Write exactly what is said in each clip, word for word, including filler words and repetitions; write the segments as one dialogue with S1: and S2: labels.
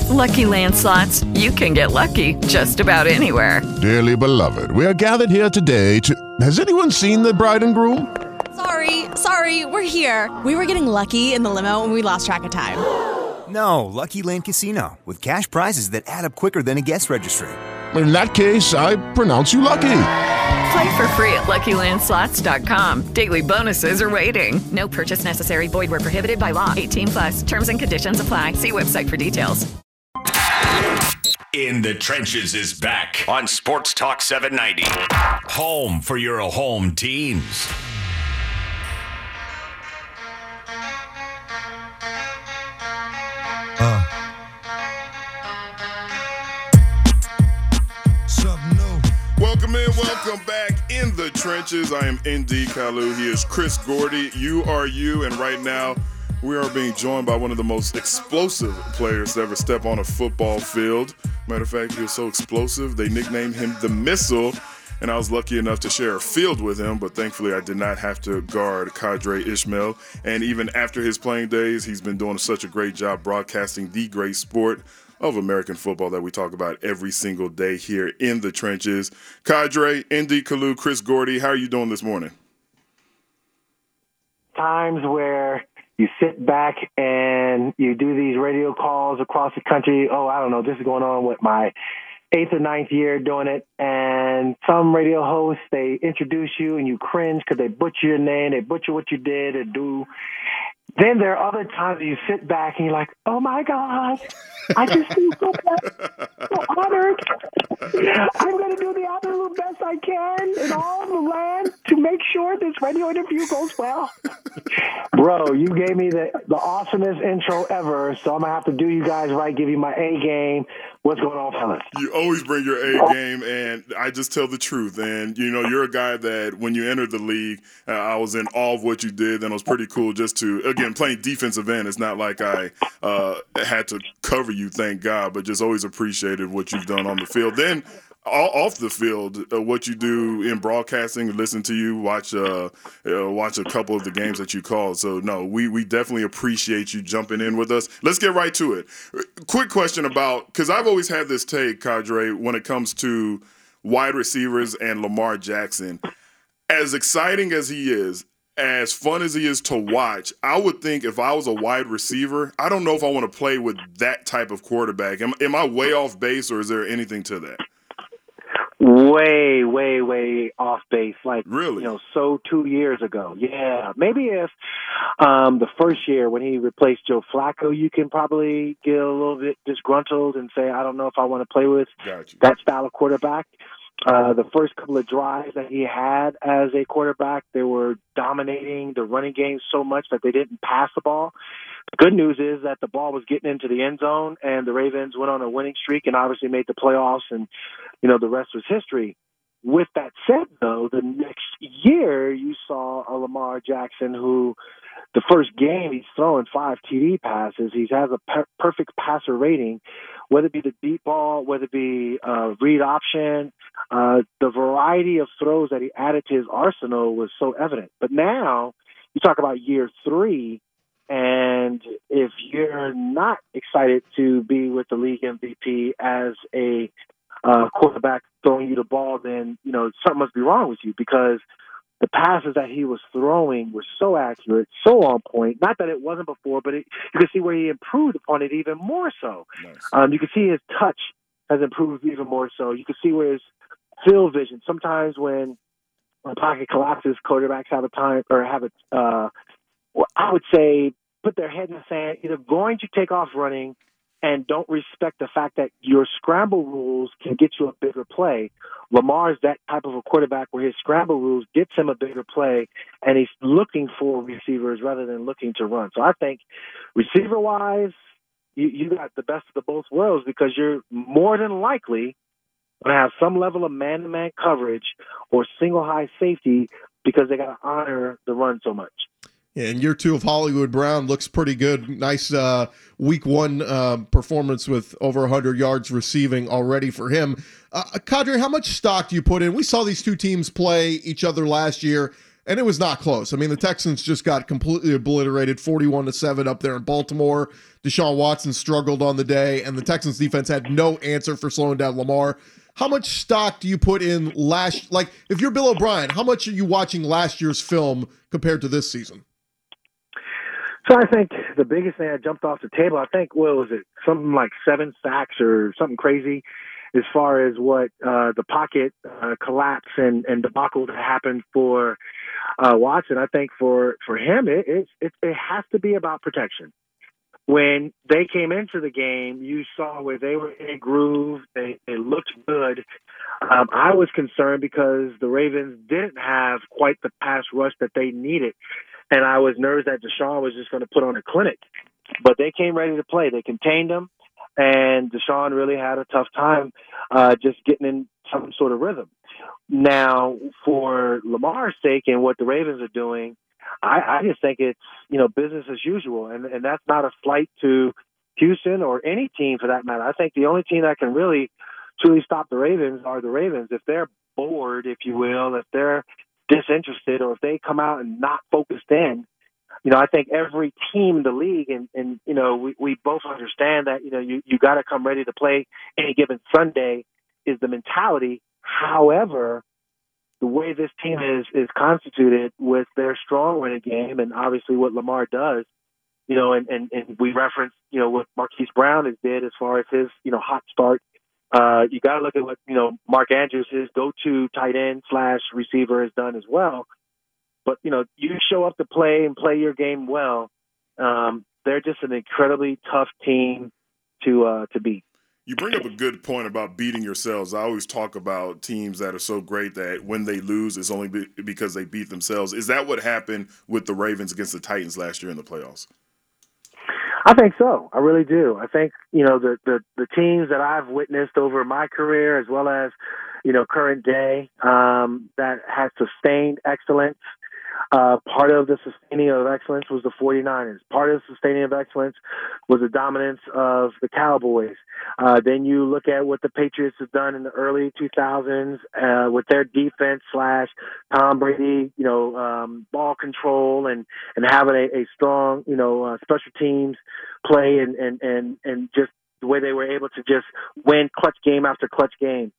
S1: Lucky Land Slots, you can get lucky just about anywhere.
S2: Dearly beloved, we are gathered here today to... Has anyone seen the bride and groom?
S3: Sorry, sorry, we're here. We were getting lucky in the limo and we lost track of time.
S4: No, Lucky Land Casino, with cash prizes that add up quicker than a guest registry.
S2: In that case, I pronounce you lucky.
S1: Play for free at Lucky Land Slots dot com. Daily bonuses are waiting. No purchase necessary. Void where prohibited by law. eighteen plus. Terms and conditions apply. See website for details.
S5: In the Trenches is back on Sports Talk seven ninety. Home for your home teams.
S6: Uh.
S7: Welcome in, welcome back in the Trenches. I am N D Kalu. He is Chris Gordy. You are you, and right now we are being joined by one of the most explosive players to ever step on a football field. Matter of fact, he was so explosive, they nicknamed him the Missile, and I was lucky enough to share a field with him, but thankfully I did not have to guard Qadry Ismail. And even after his playing days, he's been doing such a great job broadcasting the great sport of American football that we talk about every single day here in the Trenches. Qadry, N D Kalu, Chris Gordy, how are you doing this morning?
S8: Times where you sit back and you do these radio calls across the country. Oh, I don't know, this is going on with my eighth or ninth year doing it. And some radio hosts, they introduce you and you cringe because they butcher your name, they butcher what you did or do. Then there are other times you sit back and you're like, oh, my God, I just feel so, so honored. I'm going to do the absolute best I can in all the land to make sure this radio interview goes well. Bro, you gave me the, the awesomest intro ever, so I'm going to have to do you guys right, give you my A game. What's going on, fellas?
S7: You always bring your A game, and I just tell the truth. And, you know, you're a guy that when you entered the league, uh, I was in awe of what you did, and it was pretty cool just to, again, playing defensive end. It's not like I uh, had to cover you, thank God, but just always appreciated what you've done on the field. Then, all, off the field, uh, what you do in broadcasting, listen to you, watch uh, uh, watch a couple of the games that you called. So, no, we, we definitely appreciate you jumping in with us. Let's get right to it. Quick question about, because I've always had this take, Qadry, when it comes to wide receivers and Lamar Jackson. As exciting as he is, as fun as he is to watch, I would think if I was a wide receiver, I don't know if I want to play with that type of quarterback. Am, am I way off base, or is there anything to that?
S8: Way, way, way off base. Like,
S7: really?
S8: You know, so two years ago. Yeah. Maybe if um, the first year when he replaced Joe Flacco, you can probably get a little bit disgruntled and say, I don't know if I want to play with that style of quarterback. Uh, the first couple of drives that he had as a quarterback, they were dominating the running game so much that they didn't pass the ball. The good news is that the ball was getting into the end zone, and the Ravens went on a winning streak and obviously made the playoffs, and, you know, the rest was history. With that said, though, the next year you saw a Lamar Jackson who the first game he's throwing five T D passes. He has a per- perfect passer rating, whether it be the deep ball, whether it be uh, read option. Uh, the variety of throws that he added to his arsenal was so evident. But now you talk about year three, and if you're not excited to be with the league M V P as a uh, quarterback throwing you the ball, then, you know, something must be wrong with you, because the passes that he was throwing were so accurate, so on point. Not that it wasn't before, but it, you can see where he improved upon it even more so. Nice. Um, you can see his touch has improved even more so. You can see where his field vision. Sometimes when a pocket collapses, quarterbacks have a time or have a, uh, well, I would say, put their head in the sand, either going to take off running and don't respect the fact that your scramble rules can get you a bigger play. Lamar's that type of a quarterback where his scramble rules gets him a bigger play, and he's looking for receivers rather than looking to run. So I think receiver-wise, you, you got the best of the both worlds, because you're more than likely going to have some level of man-to-man coverage or single high safety because they got to honor the run so much.
S6: And year two of Hollywood Brown looks pretty good. Nice uh, week one uh, performance with over one hundred yards receiving already for him. Uh, Qadry, how much stock do you put in? We saw these two teams play each other last year. and it was not close. I mean, the Texans just got completely obliterated, forty-one to seven up there in Baltimore. Deshaun Watson struggled on the day, and the Texans defense had no answer for slowing down Lamar. How much stock do you put in last, like if you're Bill O'Brien, how much are you watching last year's film compared to this season?
S8: So I think the biggest thing that jumped off the table, I think, what was it, something like seven sacks or something crazy as far as what uh, the pocket uh, collapse and, and debacle that happened for uh, Watson. I think for, for him, it, it, it, it has to be about protection. When they came into the game, you saw where they were in a groove. They, they looked good. Um, I was concerned because the Ravens didn't have quite the pass rush that they needed. And I was nervous that Deshaun was just going to put on a clinic. But they came ready to play. They contained him. And Deshaun really had a tough time uh, just getting in some sort of rhythm. Now, for Lamar's sake and what the Ravens are doing, I, I just think it's, you know, business as usual. And, and that's not a slight to Houston or any team for that matter. I think the only team that can really truly stop the Ravens are the Ravens. If they're bored, if you will, if they're disinterested, or if they come out and not focused in, you know, I think every team in the league, and, and you know, we, we both understand that, you know, you, you got to come ready to play any given Sunday is the mentality. However, the way this team is is constituted with their strong running game and obviously what Lamar does, you know, and, and, and we referenced, you know, what Marquise Brown has did as far as his, you know, hot start. Uh, you got to look at what, you know, Mark Andrews, his go-to tight end slash receiver, has done as well. But, you know, you show up to play and play your game well. Um, they're just an incredibly tough team to uh, to beat.
S7: You bring up a good point about beating yourselves. I always talk about teams that are so great that when they lose, it's only be- because they beat themselves. Is that what happened with the Ravens against the Titans last year in the playoffs?
S8: I think so. I really do. I think, you know, the, the, the teams that I've witnessed over my career as well as, you know, current day um, that has sustained excellence. Uh, part of the sustaining of excellence was the 49ers. Part of the sustaining of excellence was the dominance of the Cowboys. Uh, then you look at what the Patriots have done in the early two thousands uh, with their defense slash Tom Brady, you know, um, ball control and, and having a, a strong, you know, uh, special teams play and, and, and, and just the way they were able to just win clutch game after clutch game.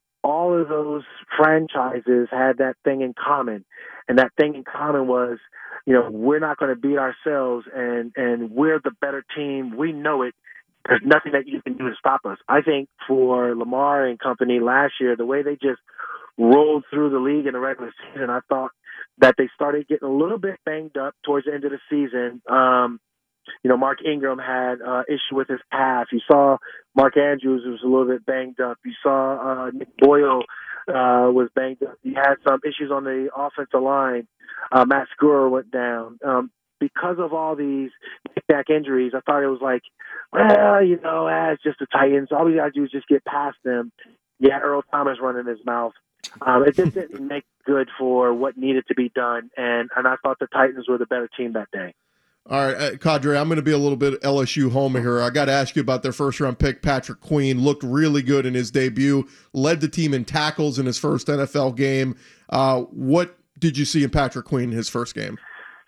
S8: All of those franchises had that thing in common. And that thing in common was, you know, we're not going to beat ourselves and, and we're the better team. We know it. There's nothing that you can do to stop us. I think for Lamar and company last year, the way they just rolled through the league in the regular season, I thought that they started getting a little bit banged up towards the end of the season. Um, You know, Mark Ingram had uh, issue with his calf. You saw Mark Andrews was a little bit banged up. You saw uh, Nick Boyle uh, was banged up. He had some issues on the offensive line. Uh, Matt Skura went down. Um, because of all these back injuries, I thought it was like, well, you know, ah, it's just the Titans. All we got to do is just get past them. Yeah, Earl Thomas running his mouth. Um, it just didn't make good for what needed to be done. And, and I thought the Titans were the better team that day.
S6: All right, uh, Cadre, I'm going to be a little bit L S U homer here. I got to ask you about their first-round pick, Patrick Queen. Looked really good in his debut, led the team in tackles in his first N F L game. Uh, what did you see in Patrick Queen in his first game?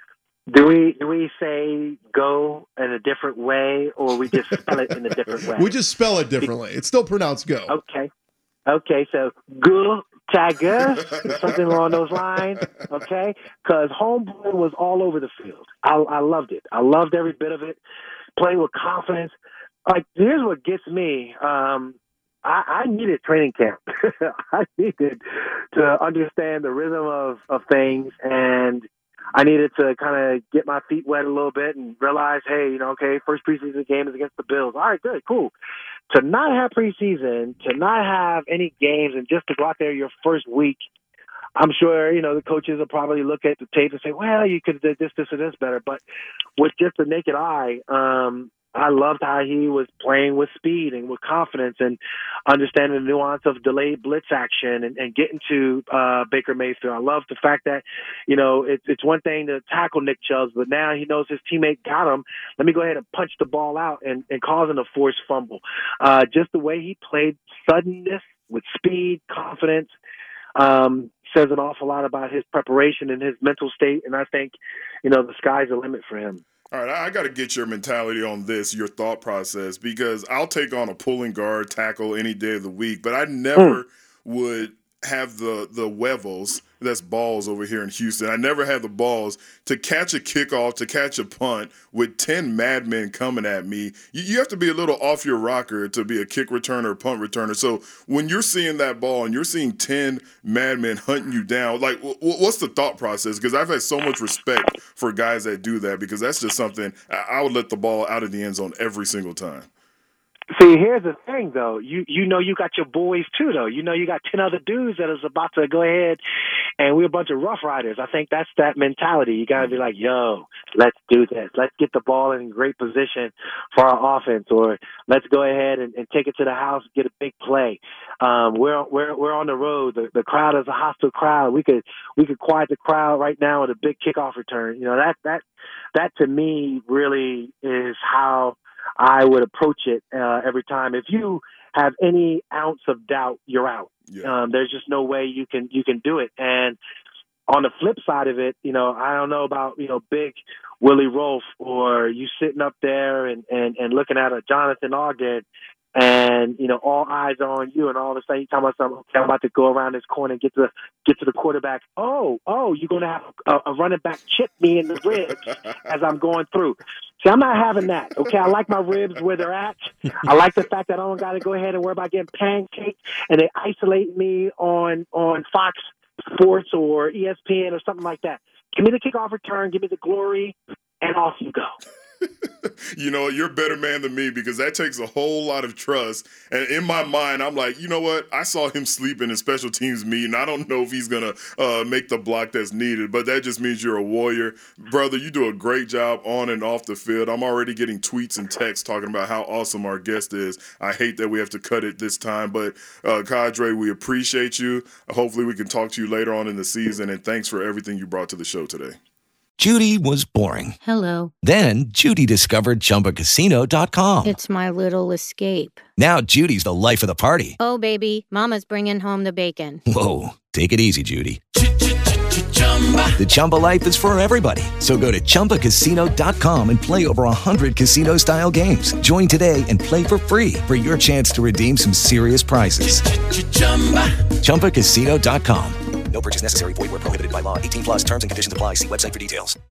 S8: Do we do we say go in a different way, or we just spell it in a different way?
S6: We just spell it differently. It's still pronounced go.
S8: Okay. Okay, so go Tiger, something along those lines, okay? Because Homeboy was all over the field. I, I loved it. I loved every bit of it. Playing with confidence. Like, here's what gets me. Um, I, I needed training camp. I needed to understand the rhythm of, of things, and I needed to kind of get my feet wet a little bit and realize, hey, you know, okay, first preseason game is against the Bills. All right, good, cool. To not have preseason, to not have any games, and just to go out there your first week, I'm sure, you know, the coaches will probably look at the tape and say, well, you could have did this, this, or this better. But with just the naked eye, um, I loved how he was playing with speed and with confidence and understanding the nuance of delayed blitz action and, and getting to uh, Baker Mayfield. I love the fact that, you know, it's it's one thing to tackle Nick Chubb, but now he knows his teammate got him. Let me go ahead and punch the ball out and, and causing a forced fumble. Uh, just the way he played, suddenness with speed, confidence. Um, says an awful lot about his preparation and his mental state. And I think, you know, the sky's the limit for him.
S7: All right, I got to get your mentality on this, your thought process, because I'll take on a pulling guard tackle any day of the week, but I never mm. would have the the huevos, that's balls over here in Houston. I never had the balls to catch a kickoff, to catch a punt with ten madmen coming at me. You, you have to be a little off your rocker to be a kick returner or punt returner. So when you're seeing that ball and you're seeing ten madmen hunting you down, like w- what's the thought process? Because I've had so much respect for guys that do that, because that's just something I, I would let the ball out of the end zone every single time.
S8: See, here's the thing, though. You you know you got your boys, too, though. You know you got ten other dudes that is about to go ahead, and we're a bunch of rough riders. I think that's that mentality. You got to be like, yo, let's do this. Let's get the ball in great position for our offense, or let's go ahead and, and take it to the house and get a big play. Um, we're we're we're on the road. The, the crowd is a hostile crowd. We could we could quiet the crowd right now with a big kickoff return. You know, that that that to me really is how I would approach it uh, every time. If you have any ounce of doubt, you're out. Yeah. Um, there's just no way you can you can do it. And on the flip side of it, you know, I don't know about, you know, big Willie Rolfe, or you sitting up there and, and, and looking at a Jonathan Ogden, and, you know, all eyes are on you, and all of a sudden you tell myself, okay, I'm about to go around this corner and get to get to the quarterback. Oh, oh, you're going to have a, a running back chip me in the ribs as I'm going through. See, I'm not having that, okay? I like my ribs where they're at. I like the fact that I don't got to go ahead and worry about getting pancaked, and they isolate me on, on Fox Sports or E S P N or something like that. Give me the kickoff return, give me the glory, and off you go.
S7: You know, you're a better man than me, because that takes a whole lot of trust. And in my mind, I'm like, you know what? I saw him sleeping in special teams meeting. I don't know if he's going to uh, make the block that's needed, but that just means you're a warrior. Brother, you do a great job on and off the field. I'm already getting tweets and texts talking about how awesome our guest is. I hate that we have to cut it this time, but uh, Kadre, we appreciate you. Hopefully we can talk to you later on in the season, and thanks for everything you brought to the show today.
S9: Judy was boring.
S10: Hello.
S9: Then Judy discovered Chumba Casino dot com.
S10: It's my little escape.
S9: Now Judy's the life of the party.
S10: Oh, baby, mama's bringing home the bacon.
S9: Whoa, take it easy, Judy. The Chumba life is for everybody. So go to Chumba Casino dot com and play over one hundred casino-style games. Join today and play for free for your chance to redeem some serious prizes. Chumba Casino dot com.
S11: No purchase necessary. Void where prohibited by law. eighteen plus terms and conditions apply. See website for details.